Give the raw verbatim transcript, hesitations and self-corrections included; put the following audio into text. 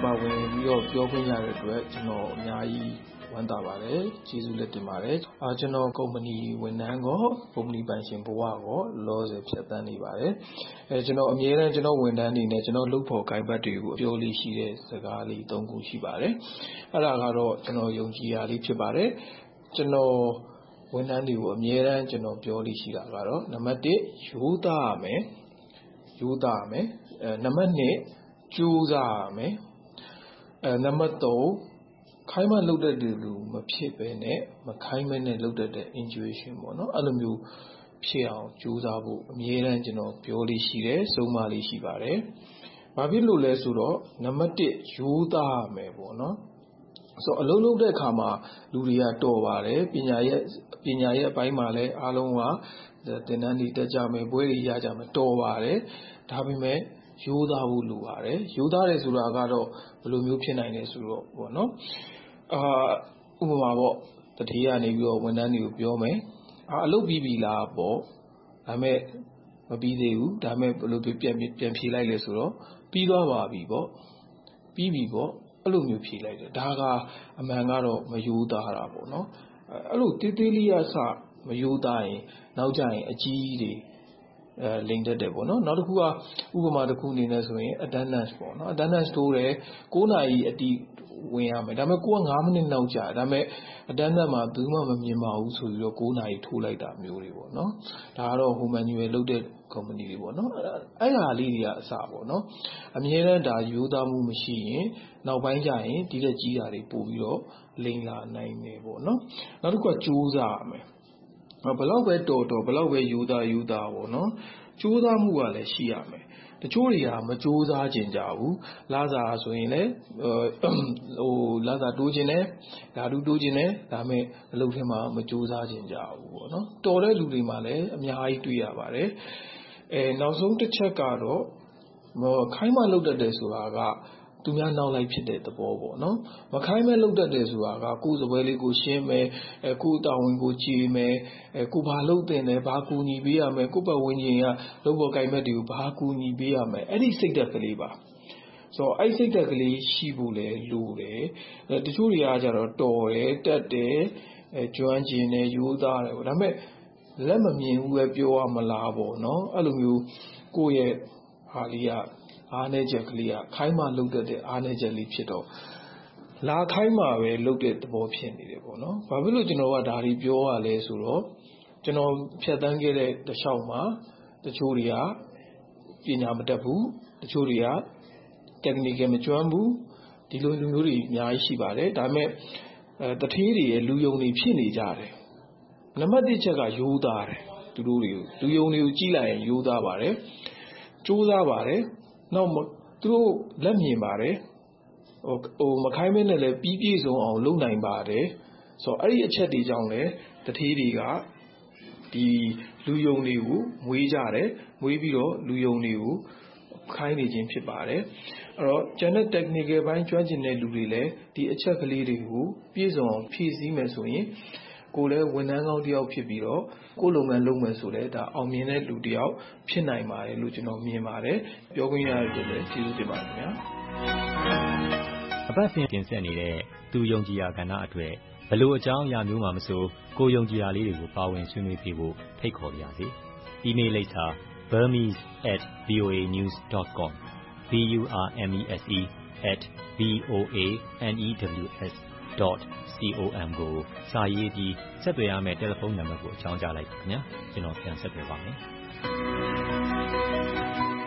ပါဝင်ပြီးတော့ပြောခွင့်ရတဲ့အတွက်ကျွန်တော်အများကြီးဝမ်းသာပါတယ်ကျေးဇူးလက်တင်ပါတယ်အာကျွန်တော်ကုမ္ပဏီဝန်ထမ်းကောကုမ္ပဏီပိုင်ရှင်ဘဝကောလောဆယ်ဖြတ်သန်းနေပါတယ်အဲကျွန်တော်အမြဲတမ်းကျွန်တော်ဝန်ထမ်းတွေနဲ့ကျွန်တော်လုပ်ဖို့ကိုင်ဘတ်တွေကိုပြောလို့ရှိတဲ့စကားလေး၃ခုရှိပါတယ်အဲ့ဒါကတော့ကျွန်တော်ယုံကြည်ရလေးဖြစ်ပါတယ်ကျွန်တော်ဝန်ထမ်းတွေကိုအမြဲတမ်းကျွန်တော်ပြောလို့ရှိတာကတော့နံပါတ်တစ်ရိုးသားရမယ်ရိုးသားရမယ်အဲနံပါတ်နှစ်ကြိုးစားရမယ်အဲနံပါတ်သုံးခိုင်းမလုပ်တတ်တဲ့လူမဖြစ်ပဲနဲ့မခိုင်းမနဲ့လုပ်တတ်တဲ့ intuition ပေါ့နော်အဲ့လိုမျိုးဖြစ်အောင်ကြိုးစားဖို့အမြဲတမ်းကျွန်တော်ပြောလို့ရှိတယ်ဆုံးမလေးရှိပါတယ်ဘာဖြစ်လို့လဲဆိုတော့နံပါတ်တစ်ရိုးသားရမယ်ပေါ့နော်ဆိုအလုံးလုံးတဲ့အခါမှာလူတွေကတော်ပါတယ်ပညာရဲ့ပညာရဲ့အပိုင်းမှာလည်းအားလုံးကသင်တန်းတွေတက်ကြမယ်ဘွဲတွေရကြမယ်တော်ပါတယ်ဒါပေမဲ့ရိုးသားဖို့လိုပါတယ်ရိုးသားတယ်ဆိုတာကတော့ဘယ်လိုမျိုးဖြစ်နိုင်လဲဆိုတော့ပေါ့နော်အာဥပမာပေါ့တတိယနေပြီးတော့ဝန်ထမ်းတွေကိုပြောမယ်အာအလုပ်ပြီးပြီလားပေါ့ဒါပေမဲ့မပြီးသေးဘူးဒါပေမဲ့ဘယ်လိုပြန်ပြန်ဖြေလိုက်လဲဆိုတော့ပြီးသွားပါပြီပေါ့ပြီးပြီပေါ့အဲ့လိုမျိုးဖြေလိုက်တယ်ဒါကအမှန်ကတော့မယိုးသားတာပေါ့နော်အဲ့လိုတေးသေးလေးရစမယိုးသားရင်နောက်ကျရင်အကြီးတွေအဲလိမ်တတ်တယ်ပေါ့နော်နောက်တစ်ခုကဥပမာတစ်ခုအနေနဲ့ဆိုရင် attendance ပေါ့နော် attendance တိုးတယ်၉နာရီအတိဝင်ရမယ်ဒါပေမဲ့ကိုက၅မိနစ်နောက်ကြာဒါပေမဲ့ attendance မှာဘူးမှမမြင်ပါဘူးဆိုပြီးတော့၉နာရီထိုးလိုက်တာမျိုးတွေပေါ့နော်ဒါကတော့ home manual လုပ်တဲ့ company တွေပေါ့နော်အဲ့ဟာလေးတွေကအစပေါ့နော်အမြဲတမ်းဒါရိုးသားမှုမရှိရင်နောက်ပိုင်းကျရင်ဒီလက်ကြီးတာတွေပို့ပြီးတော့လိမ်လာနိုင်တယ်ပေါ့နော်နောက်တစ်ခုကကြိုးစားရမယ်ဘယ်လောက်ပဲတော်တော်ဘယ်လောက်ပဲယူသားယူသားပေါ့နော်ကြိုးစားမှုကလည်းရှိရမယ်တချို့တွေကမကြိုးစားကြင်ကြဘူးလာစားဆိုရင်လည်းဟိုလာစားတိုးခြင်းနဲ့ဓာတုတိုးခြင်းနဲ့ဒါပေမဲ့အလုပ်ထဲမှာမကြိုးစားကြင်ကြဘူးပေါ့နော်တော်တဲ့လူတွေမှာလည်းအများကြီးတွေ့ရပါတယ်အဲနောက်ဆုံးတစ်ချက်ကတော့ခိုင်းမလုပ်တတ်တယ်ဆိုတာကသူများနောက်လိုက်ဖြစ်တဲ့သဘောပေါ့နော်မခိုင်းမဲ့လုပ်တတ်တယ်ဆိုတာကကိုယ်စပွဲလေးကိုရှင်းမယ်အဲကိုယ်တာဝန်ကိုကြည်မယ်အဲကိုဘာလုပ်တင်တယ်ဘာကူညီပေးရမယ်ကိုပတ်ဝန်းကျင်ကလုပ်ဖို့ကိုင်မဲ့တွေကိုဘာကူညီပေးရမယ်အဲ့ဒီစိတ်ဓာတ်ကလေးပါဆိုတော့အဲ့စိတ်ဓာတ်ကလေးရှိဖို့လေလိုတယ်အဲတချို့တွေကကြတော့တော်တယ်တက်တယ်အဲကျွမ်းကျင်တယ်ရိုးသားတယ်ပေါ့ဒါပေမဲ့လက်မမြင်ဘူးပဲပြောရမလားပေါ့နော်အဲ့လိုမျိုးကိုယ့်ရဲ့ဟာလေးကအားနည်းချက်ကလေးကခိုင်းမှလုတ်တဲ့အားနည်းချက်လေးဖြစ်တော့လာခိုင်းမှပဲလုတ်တဲ့သဘောဖြစ်နေတယ်ပေါ့နော်။ဘာဖြစ်လို့ကျွန်တော်ကဒါတွေပြောရလဲဆိုတော့ကျွန်တော်ဖြတ်တန်းခဲ့တဲ့တခြားမှာတချို့တွေကပညာမတတ်ဘူးတချို့တွေက technical မကျွမ်းဘူးဒီလိုလူမျိုးတွေအများကြီးရှိပါတယ်ဒါပေမဲ့အဲတထေးတွေရဲ့လူယုံတွေဖြစ်နေကြတယ်။နံပါတ်တစ်ချက်ကရိုးသားတယ်သူတို့တွေကိုလူယုံတွေကိုကြည့်လိုက်ရင်ရိုးသားပါတယ်။ကြိုးစားပါတယ်နောက်သူတို့လက်မြင်ပါတယ်ဟိုဟိုမခိုင်းမနဲ့လည်းပြီးပြည့်စုံအောင်လုပ်နိုင်ပါတယ်ဆိုတော့အဲ့ဒီအချက်တွေကြောင့်လည်းတထေးတွေကဒီလူယုံတွေကိုမွေးကြတယ်မွေးပြီးတော့လူယုံတွေကိုခိုင်းနေခြင်းဖြစ်ပါတယ်အဲ့တော့ channel technical ဘိုင်းကျွမ်းကျင်တဲ့လူတွေလည်းဒီအချက်ကလေးတွေကိုပြည့်စုံအောင်ဖြည့်ဆည်းမယ်ဆိုရင်ကိုယ်လည်းဝန်ထမ်းကောင်းတစ်ယောက်ဖြစ်ပြီးတော့ကိုယ်လုပ်ငန်းလုပ်မယ်ဆိုလည်းဒါအောင်မြင်တဲ့လူတစ်ယောက်ဖြစ်နိုင်ပါတယ်လို့ကျွန်တော်မြင်ပါတယ်ပြောခွင့်ရတဲ့လည်းကျေးဇူးတင်ပါတယ်ခင်ဗျာအပတ်စဉ်တင်ဆက်နေတဲ့သူယုံကြည်ရာကဏ္ဍအတွက်ဘလို့အကြောင်းအရာမျိုးမှမဆိုကိုယုံကြည်ရာလေးတွေကိုပါဝင်ဆွေးနွေးပြဖို့ဖိတ်ခေါ်ပါရစေ။ email လိပ်စာ burmese at voanews dot com b u r m e s e at v o a n e w s dot com ကိုစာရေးပြီးဆက်သွယ်ရမယ့်တယ်လီဖုန်းနံပါတ်ကိုအကြောင်းကြားလိုက်ပါခင်ဗျာကျွန်တော်ပြန်ဆက်သွယ်ပါမယ်